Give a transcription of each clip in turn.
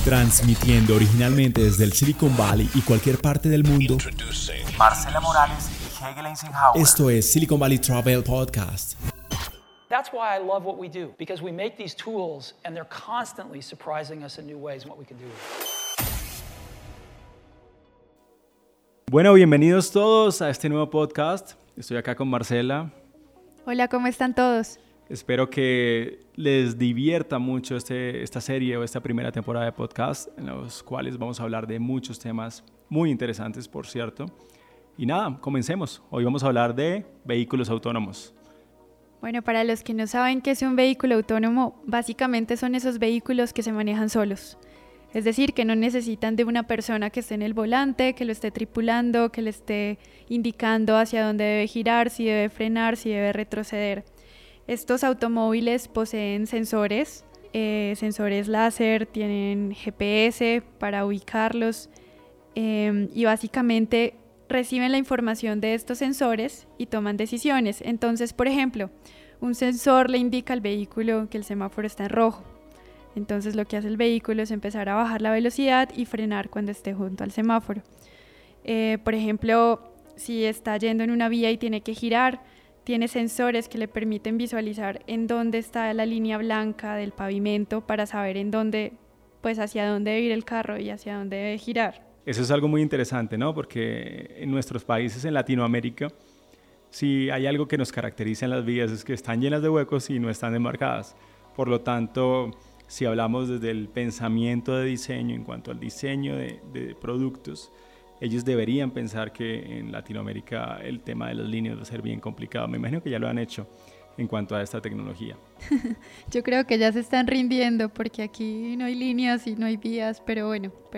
Transmitiendo originalmente desde el Silicon Valley y cualquier parte del mundo. Marcela Morales y Hegel Eisenhower. Esto es Silicon Valley Travel Podcast. That's why I love what we do, because we make these tools and they're constantly surprising us in new ways and what we can do with it. Bueno, bienvenidos todos a este nuevo podcast. Estoy acá con Marcela. Hola, ¿cómo están todos? Espero que les divierta mucho esta serie o esta primera temporada de podcast, en los cuales vamos a hablar de muchos temas muy interesantes, por cierto. Y nada, comencemos. Hoy vamos a hablar de vehículos autónomos. Bueno, para los que no saben qué es un vehículo autónomo, básicamente son esos vehículos que se manejan solos. Es decir, que no necesitan de una persona que esté en el volante, que lo esté tripulando, que le esté indicando hacia dónde debe girar, si debe frenar, si debe retroceder. Estos automóviles poseen sensores láser, tienen GPS para ubicarlos y básicamente reciben la información de estos sensores y toman decisiones. Entonces, por ejemplo, un sensor le indica al vehículo que el semáforo está en rojo. Entonces lo que hace el vehículo es empezar a bajar la velocidad y frenar cuando esté junto al semáforo. Por ejemplo, si está yendo en una vía y tiene que girar, tiene sensores que le permiten visualizar en dónde está la línea blanca del pavimento para saber hacia dónde debe ir el carro y hacia dónde debe girar. Eso es algo muy interesante, ¿no? Porque en nuestros países, en Latinoamérica, si hay algo que nos caracteriza en las vías es que están llenas de huecos y no están demarcadas. Por lo tanto, si hablamos desde el pensamiento de diseño, en cuanto al diseño de productos, ellos deberían pensar que en Latinoamérica el tema de las líneas va a ser bien complicado. Me imagino que ya lo han hecho en cuanto a esta tecnología. Yo creo que ya se están rindiendo porque aquí no hay líneas y no hay vías, pero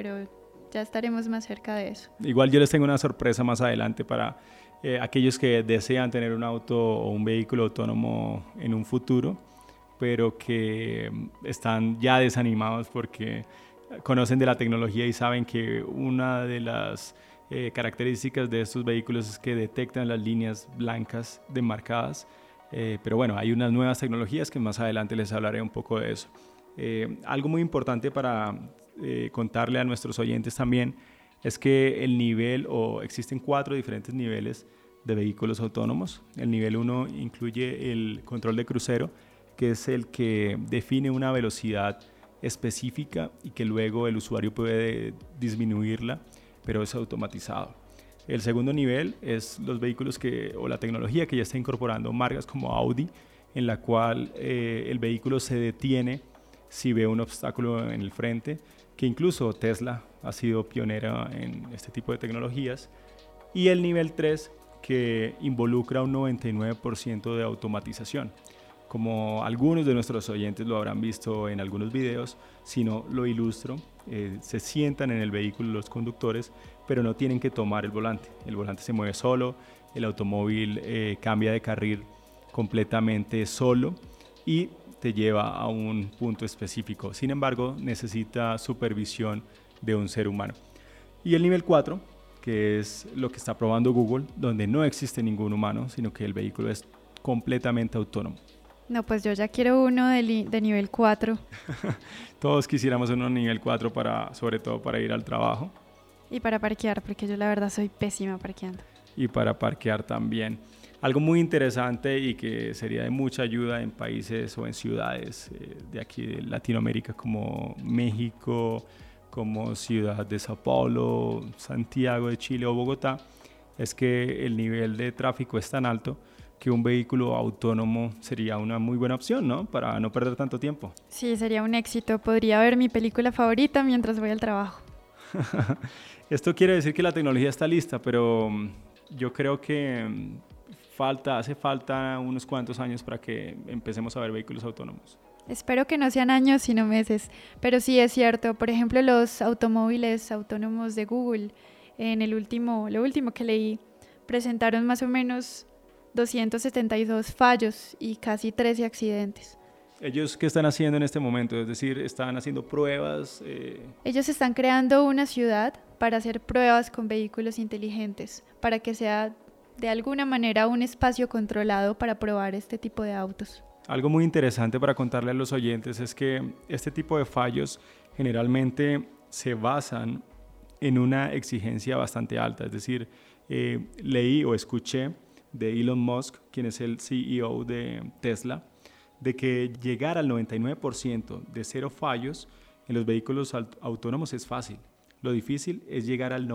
ya estaremos más cerca de eso. Igual yo les tengo una sorpresa más adelante para aquellos que desean tener un auto o un vehículo autónomo en un futuro, pero que están ya desanimados porque conocen de la tecnología y saben que una de las características de estos vehículos es que detectan las líneas blancas demarcadas, pero bueno, hay unas nuevas tecnologías que más adelante les hablaré un poco de eso. Algo muy importante para contarle a nuestros oyentes también es que existen 4 diferentes niveles de vehículos autónomos. El nivel 1 incluye el control de crucero, que es el que define una velocidad específica y que luego el usuario puede disminuirla, pero es automatizado. El segundo nivel es los vehículos o la tecnología que ya está incorporando marcas como Audi, en la cual el vehículo se detiene si ve un obstáculo en el frente, que incluso Tesla ha sido pionera en este tipo de tecnologías. Y el nivel 3, que involucra un 99% de automatización. Como algunos de nuestros oyentes lo habrán visto en algunos videos, si no lo ilustro, se sientan en el vehículo los conductores, pero no tienen que tomar el volante. El volante se mueve solo, el automóvil cambia de carril completamente solo y te lleva a un punto específico. Sin embargo, necesita supervisión de un ser humano. Y el nivel 4, que es lo que está probando Google, donde no existe ningún humano, sino que el vehículo es completamente autónomo. No, pues yo ya quiero uno de nivel 4. Todos quisiéramos uno de nivel 4 sobre todo para ir al trabajo. Y para parquear, porque yo la verdad soy pésima parqueando. Y para parquear también. Algo muy interesante y que sería de mucha ayuda en países o en ciudades de aquí de Latinoamérica como México, como Ciudad de Sao Paulo, Santiago de Chile o Bogotá, es que el nivel de tráfico es tan alto que un vehículo autónomo sería una muy buena opción, ¿no? Para no perder tanto tiempo. Sí, sería un éxito. Podría ver mi película favorita mientras voy al trabajo. Esto quiere decir que la tecnología está lista, pero yo creo que hace falta unos cuantos años para que empecemos a ver vehículos autónomos. Espero que no sean años, sino meses. Pero sí es cierto. Por ejemplo, los automóviles autónomos de Google, lo último que leí, presentaron más o menos 272 fallos y casi 13 accidentes. ¿Ellos qué están haciendo en este momento? Es decir, ¿están haciendo pruebas? Ellos están creando una ciudad para hacer pruebas con vehículos inteligentes, para que sea de alguna manera un espacio controlado para probar este tipo de autos. Algo muy interesante para contarle a los oyentes es que este tipo de fallos generalmente se basan en una exigencia bastante alta. Es decir, leí o escuché de Elon Musk, quien es el CEO de Tesla, de que llegar al 99% de cero fallos en los vehículos autónomos es fácil. Lo difícil es llegar al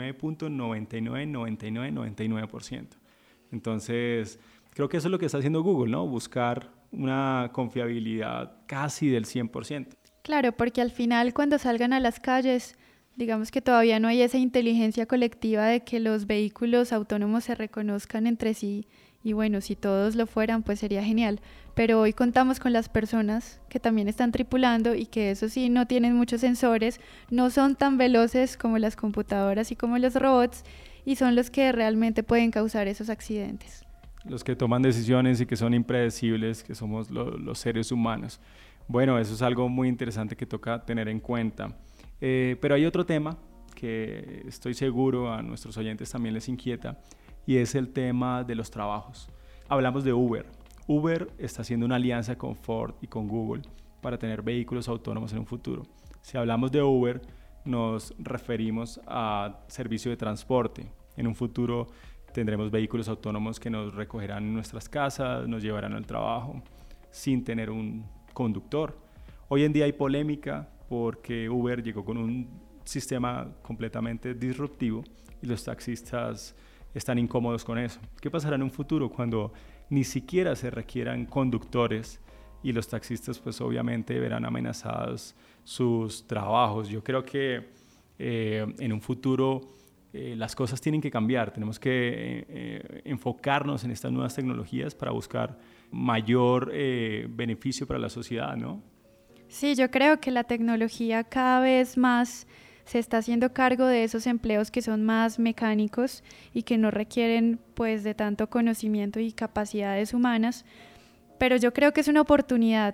99.999999%. Entonces, creo que eso es lo que está haciendo Google, ¿no? Buscar una confiabilidad casi del 100%. Claro, porque al final cuando salgan a las calles, digamos que todavía no hay esa inteligencia colectiva de que los vehículos autónomos se reconozcan entre sí y bueno, si todos lo fueran pues sería genial, pero hoy contamos con las personas que también están tripulando y que eso sí no tienen muchos sensores, no son tan veloces como las computadoras y como los robots y son los que realmente pueden causar esos accidentes. Los que toman decisiones y que son impredecibles, que somos los seres humanos. Bueno, eso es algo muy interesante que toca tener en cuenta. Pero hay otro tema que estoy seguro a nuestros oyentes también les inquieta y es el tema de los trabajos. Hablamos de Uber. Uber está haciendo una alianza con Ford y con Google para tener vehículos autónomos en un futuro. Si hablamos de Uber, nos referimos a servicio de transporte. En un futuro tendremos vehículos autónomos que nos recogerán en nuestras casas, nos llevarán al trabajo sin tener un conductor. Hoy en día hay polémica porque Uber llegó con un sistema completamente disruptivo y los taxistas están incómodos con eso. ¿Qué pasará en un futuro cuando ni siquiera se requieran conductores y los taxistas pues obviamente verán amenazados sus trabajos? Yo creo que en un futuro las cosas tienen que cambiar. Tenemos que enfocarnos en estas nuevas tecnologías para buscar mayor beneficio para la sociedad, ¿no? Sí, yo creo que la tecnología cada vez más se está haciendo cargo de esos empleos que son más mecánicos y que no requieren pues de tanto conocimiento y capacidades humanas, pero yo creo que es una oportunidad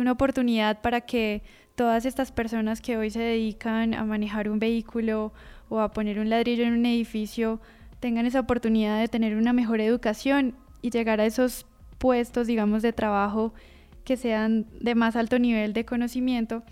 para que todas estas personas que hoy se dedican a manejar un vehículo o a poner un ladrillo en un edificio tengan esa oportunidad de tener una mejor educación y llegar a esos puestos, digamos, de trabajo que sean de más alto nivel de conocimiento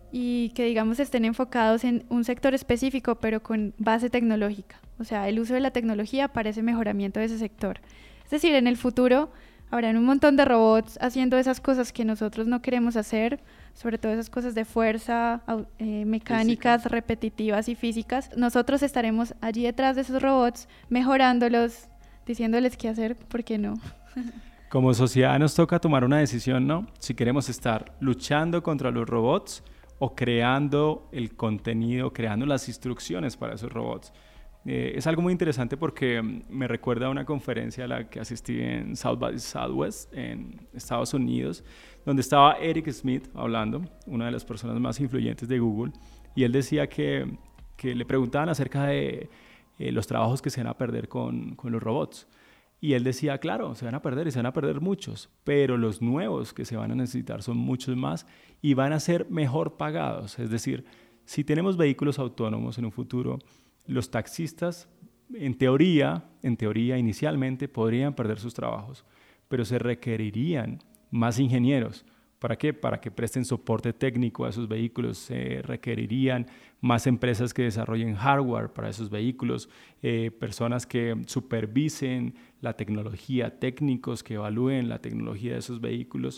y que, digamos, estén enfocados en un sector específico, pero con base tecnológica. O sea, el uso de la tecnología para ese mejoramiento de ese sector. Es decir, en el futuro habrán un montón de robots haciendo esas cosas que nosotros no queremos hacer, sobre todo esas cosas de fuerza, mecánicas, física, repetitivas y físicas. Nosotros estaremos allí detrás de esos robots, mejorándolos, diciéndoles qué hacer, ¿por qué no? Como sociedad nos toca tomar una decisión, ¿no? Si queremos estar luchando contra los robots o creando el contenido, creando las instrucciones para esos robots. Es algo muy interesante porque me recuerda a una conferencia a la que asistí en South by Southwest en Estados Unidos, donde estaba Eric Schmidt hablando, una de las personas más influyentes de Google, y él decía que le preguntaban acerca de los trabajos que se van a perder con los robots. Y él decía, claro, se van a perder y se van a perder muchos, pero los nuevos que se van a necesitar son muchos más y van a ser mejor pagados. Es decir, si tenemos vehículos autónomos en un futuro, los taxistas, en teoría, inicialmente podrían perder sus trabajos, pero se requerirían más ingenieros. ¿Para qué? Para que presten soporte técnico a esos vehículos. Se requerirían más empresas que desarrollen hardware para esos vehículos, personas que supervisen la tecnología, técnicos que evalúen la tecnología de esos vehículos.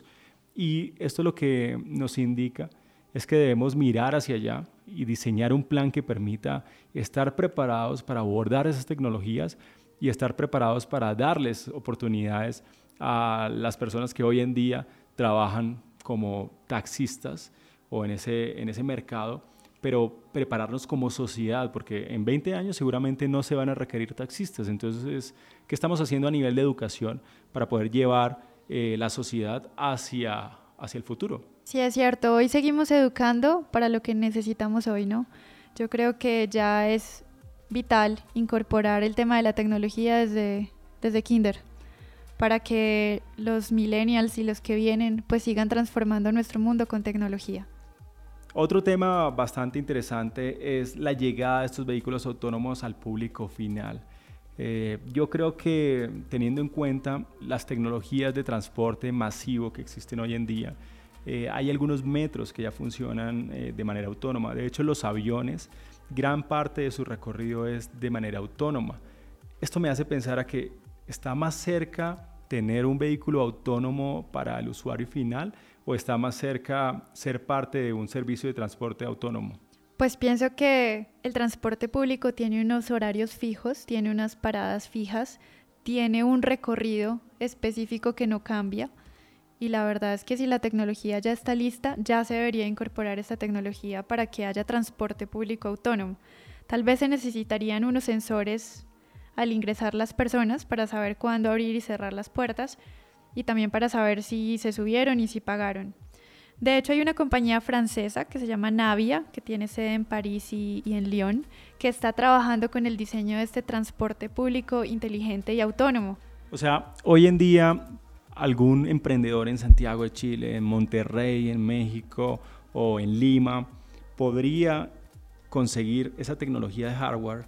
Y esto lo que nos indica es que debemos mirar hacia allá y diseñar un plan que permita estar preparados para abordar esas tecnologías y estar preparados para darles oportunidades a las personas que hoy en día trabajan como taxistas o en ese mercado, pero prepararnos como sociedad, porque en 20 años seguramente no se van a requerir taxistas. Entonces, ¿qué estamos haciendo a nivel de educación para poder llevar la sociedad hacia el futuro? Sí, es cierto. Hoy seguimos educando para lo que necesitamos hoy, ¿no? Yo creo que ya es vital incorporar el tema de la tecnología desde kinder, para que los millennials y los que vienen pues sigan transformando nuestro mundo con tecnología. Otro tema bastante interesante es la llegada de estos vehículos autónomos al público final. Yo creo que teniendo en cuenta las tecnologías de transporte masivo que existen hoy en día, hay algunos metros que ya funcionan de manera autónoma. De hecho, los aviones, gran parte de su recorrido es de manera autónoma. Esto me hace pensar a que está más cerca tener un vehículo autónomo para el usuario final o está más cerca ser parte de un servicio de transporte autónomo. Pues pienso que el transporte público tiene unos horarios fijos, tiene unas paradas fijas, tiene un recorrido específico que no cambia. Y la verdad es que si la tecnología ya está lista, ya se debería incorporar esta tecnología para que haya transporte público autónomo. Tal vez se necesitarían unos sensores al ingresar las personas para saber cuándo abrir y cerrar las puertas y también para saber si se subieron y si pagaron. De hecho, hay una compañía francesa que se llama Navia, que tiene sede en París y en Lyon, que está trabajando con el diseño de este transporte público inteligente y autónomo. O sea, hoy en día algún emprendedor en Santiago de Chile, en Monterrey, en México o en Lima podría conseguir esa tecnología de hardware,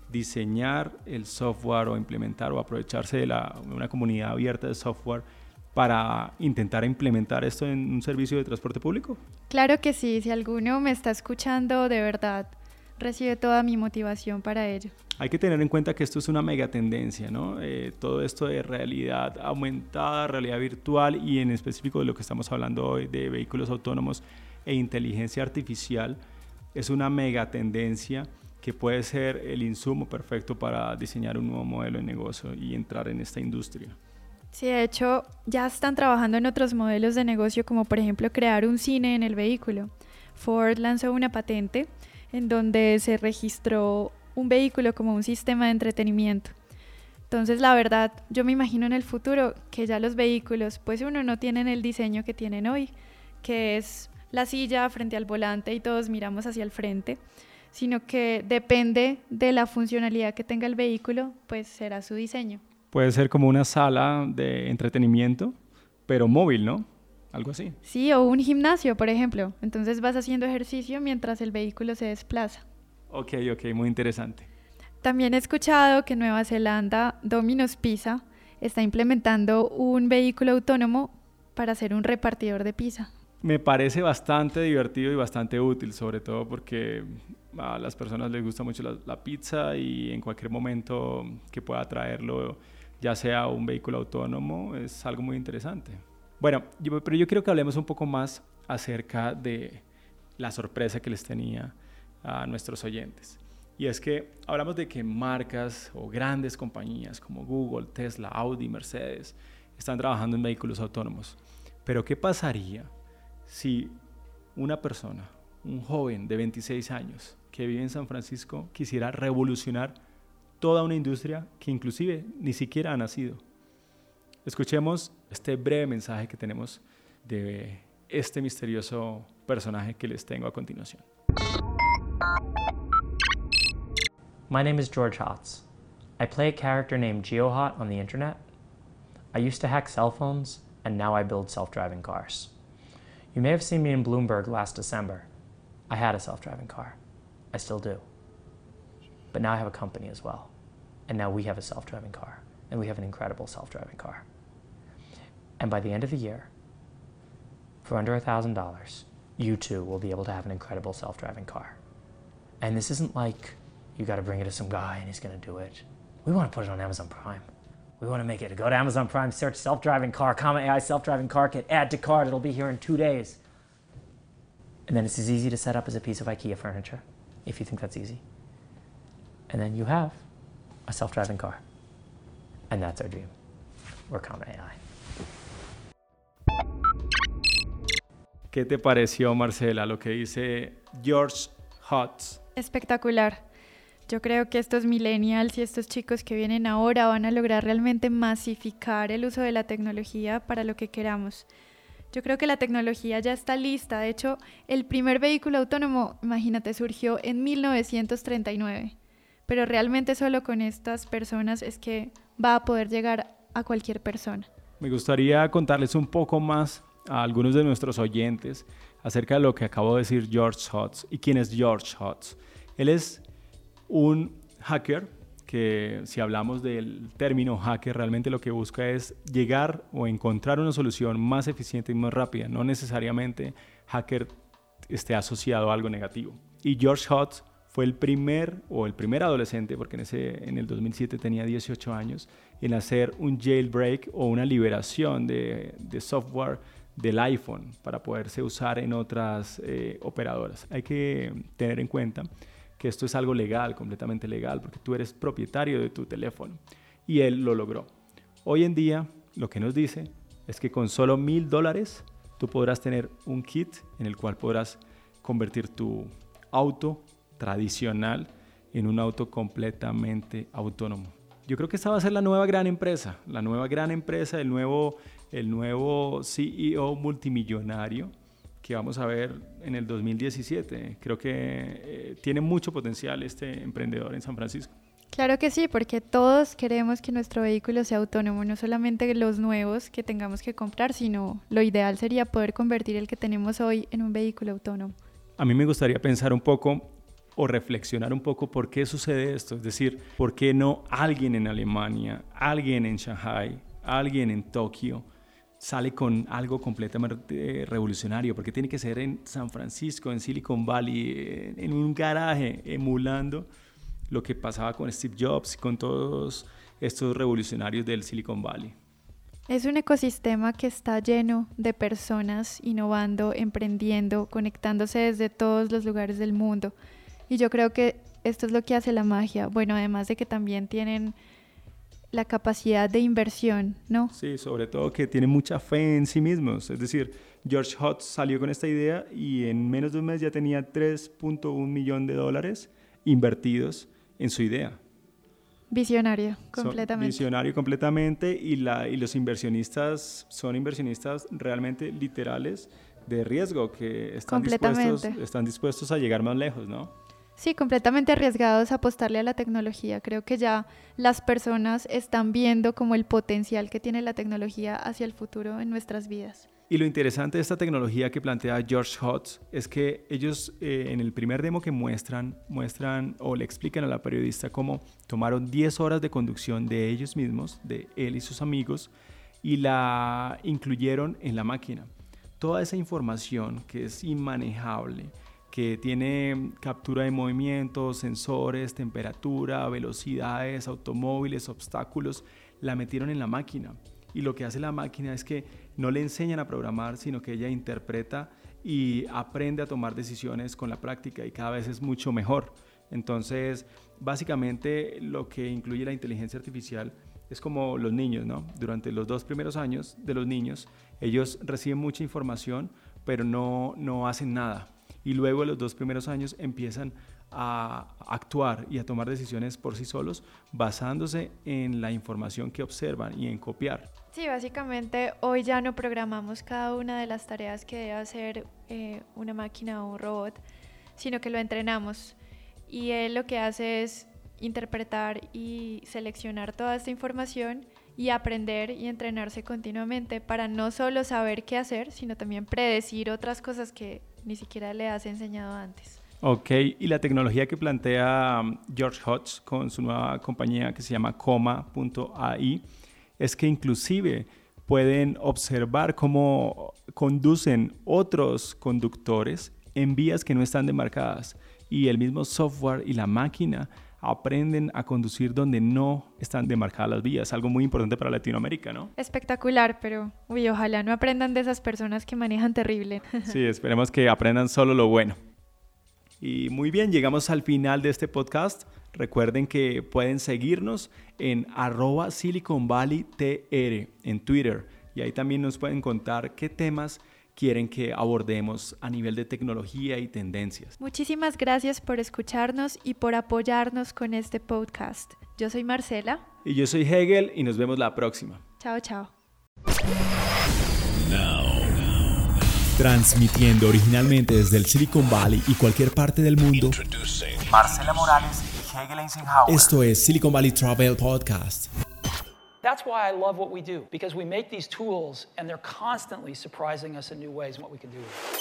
diseñar el software o implementar o aprovecharse de una comunidad abierta de software para intentar implementar esto en un servicio de transporte público? Claro que sí, si alguno me está escuchando, de verdad, recibe toda mi motivación para ello. Hay que tener en cuenta que esto es una mega tendencia, ¿no? Todo esto de realidad aumentada, realidad virtual y en específico de lo que estamos hablando hoy de vehículos autónomos e inteligencia artificial es una mega tendencia que puede ser el insumo perfecto para diseñar un nuevo modelo de negocio y entrar en esta industria. Sí, de hecho, ya están trabajando en otros modelos de negocio, como por ejemplo crear un cine en el vehículo. Ford lanzó una patente en donde se registró un vehículo como un sistema de entretenimiento. Entonces, la verdad, yo me imagino en el futuro que ya los vehículos, pues uno no tienen el diseño que tienen hoy, que es la silla frente al volante y todos miramos hacia el frente, sino que depende de la funcionalidad que tenga el vehículo, pues será su diseño. Puede ser como una sala de entretenimiento, pero móvil, ¿no? Algo así. Sí, o un gimnasio, por ejemplo. Entonces vas haciendo ejercicio mientras el vehículo se desplaza. Ok, muy interesante. También he escuchado que en Nueva Zelanda, Domino's Pizza está implementando un vehículo autónomo para ser un repartidor de pizza. Me parece bastante divertido y bastante útil, sobre todo porque a las personas les gusta mucho la pizza y en cualquier momento que pueda traerlo, ya sea un vehículo autónomo, es algo muy interesante. Bueno, pero yo quiero que hablemos un poco más acerca de la sorpresa que les tenía a nuestros oyentes. Y es que hablamos de que marcas o grandes compañías como Google, Tesla, Audi, Mercedes están trabajando en vehículos autónomos. Pero ¿qué pasaría si una persona, un joven de 26 años que vive en San Francisco quisiera revolucionar toda una industria que inclusive ni siquiera ha nacido? Escuchemos este breve mensaje que tenemos de este misterioso personaje que les tengo a continuación. My name is George Hotz. I play a character named GeoHot on the internet. I used to hack cell phones, and now I build self-driving cars. You may have seen me in Bloomberg last December. I had a self-driving car. I still do. But now I have a company as well. And now we have a self-driving car. And we have an incredible self-driving car. And by the end of the year, for under $1,000, you too will be able to have an incredible self-driving car. And this isn't like you got to bring it to some guy and he's going to do it. We want to put it on Amazon Prime. We want to make it. Go to Amazon Prime, search self-driving car, comma AI self-driving car kit, add to cart. It'll be here in 2 days. And then it's as easy to set up as a piece of IKEA furniture, if you think that's easy. And then you have a self-driving car. And that's our dream. We're comma AI. ¿Qué te pareció, Marcela, lo que dice George Hotz? Espectacular. Yo creo que estos millennials y estos chicos que vienen ahora van a lograr realmente masificar el uso de la tecnología para lo que queramos. Yo creo que la tecnología ya está lista. De hecho, el primer vehículo autónomo, imagínate, surgió en 1939. Pero realmente solo con estas personas es que va a poder llegar a cualquier persona. Me gustaría contarles un poco más a algunos de nuestros oyentes acerca de lo que acabo de decir George Hotz. ¿Y quién es George Hotz? Él es un hacker que si hablamos del término hacker, realmente lo que busca es llegar o encontrar una solución más eficiente y más rápida. No necesariamente hacker esté asociado a algo negativo. Y George Hotz fue el primer adolescente, porque en el 2007 tenía 18 años, en hacer un jailbreak o una liberación de software del iPhone para poderse usar en otras operadoras. Hay que tener en cuenta que esto es algo legal, completamente legal, porque tú eres propietario de tu teléfono. Y él lo logró. Hoy en día, lo que nos dice es que con solo $1,000 tú podrás tener un kit en el cual podrás convertir tu auto tradicional en un auto completamente autónomo. Yo creo que esta va a ser la nueva gran empresa, el nuevo CEO multimillonario que vamos a ver en el 2017. Creo que tiene mucho potencial este emprendedor en San Francisco. Claro que sí, porque todos queremos que nuestro vehículo sea autónomo, no solamente los nuevos que tengamos que comprar, sino lo ideal sería poder convertir el que tenemos hoy en un vehículo autónomo. A mí me gustaría pensar un poco o reflexionar un poco por qué sucede esto, es decir, por qué no alguien en Alemania, alguien en Shanghai, alguien en Tokio sale con algo completamente revolucionario, porque tiene que ser en San Francisco, en Silicon Valley, en un garaje, emulando lo que pasaba con Steve Jobs y con todos estos revolucionarios del Silicon Valley. Es un ecosistema que está lleno de personas innovando, emprendiendo, conectándose desde todos los lugares del mundo. Y yo creo que esto es lo que hace la magia. Bueno, además de que también tienen la capacidad de inversión, ¿no? Sí, sobre todo que tienen mucha fe en sí mismos. Es decir, George Hotz salió con esta idea y en menos de un mes ya tenía $3.1 millones invertidos en su idea. Visionario, completamente. Visionario completamente y los inversionistas son inversionistas realmente literales de riesgo que están dispuestos a llegar más lejos, ¿no? Sí, completamente arriesgados a apostarle a la tecnología. Creo que ya las personas están viendo como el potencial que tiene la tecnología hacia el futuro en nuestras vidas. Y lo interesante de esta tecnología que plantea George Hotz es que ellos en el primer demo que muestran o le explican a la periodista cómo tomaron 10 horas de conducción de ellos mismos, de él y sus amigos, y la incluyeron en la máquina. Toda esa información que es inmanejable, que tiene captura de movimientos, sensores, temperatura, velocidades, automóviles, obstáculos, la metieron en la máquina. Y lo que hace la máquina es que no le enseñan a programar, sino que ella interpreta y aprende a tomar decisiones con la práctica y cada vez es mucho mejor. Entonces, básicamente lo que incluye la inteligencia artificial es como los niños, ¿no? Durante los 2 primeros años de los niños, ellos reciben mucha información, pero no hacen nada. Y luego, en los 2 primeros años, empiezan a actuar y a tomar decisiones por sí solos, basándose en la información que observan y en copiar. Sí, básicamente hoy ya no programamos cada una de las tareas que debe hacer una máquina o un robot, sino que lo entrenamos. Y él lo que hace es interpretar y seleccionar toda esta información y aprender y entrenarse continuamente para no solo saber qué hacer, sino también predecir otras cosas que ni siquiera le has enseñado antes. Ok, y la tecnología que plantea George Hotz con su nueva compañía que se llama Coma.ai es que inclusive pueden observar cómo conducen otros conductores en vías que no están demarcadas y el mismo software y la máquina aprenden a conducir donde no están demarcadas las vías, algo muy importante para Latinoamérica, ¿no? Espectacular, pero ojalá no aprendan de esas personas que manejan terrible. Sí, esperemos que aprendan solo lo bueno. Y muy bien, llegamos al final de este podcast. Recuerden que pueden seguirnos en @SiliconValleyTR en Twitter y ahí también nos pueden contar qué temas quieren que abordemos a nivel de tecnología y tendencias. Muchísimas gracias por escucharnos y por apoyarnos con este podcast. Yo soy Marcela. Y yo soy Hegel y nos vemos la próxima. Chao, chao. Transmitiendo originalmente desde el Silicon Valley y cualquier parte del mundo. Marcela Morales y Hegel Einzenhauer. Esto es Silicon Valley Travel Podcast. That's why I love what we do, because we make these tools and they're constantly surprising us in new ways in what we can do with it.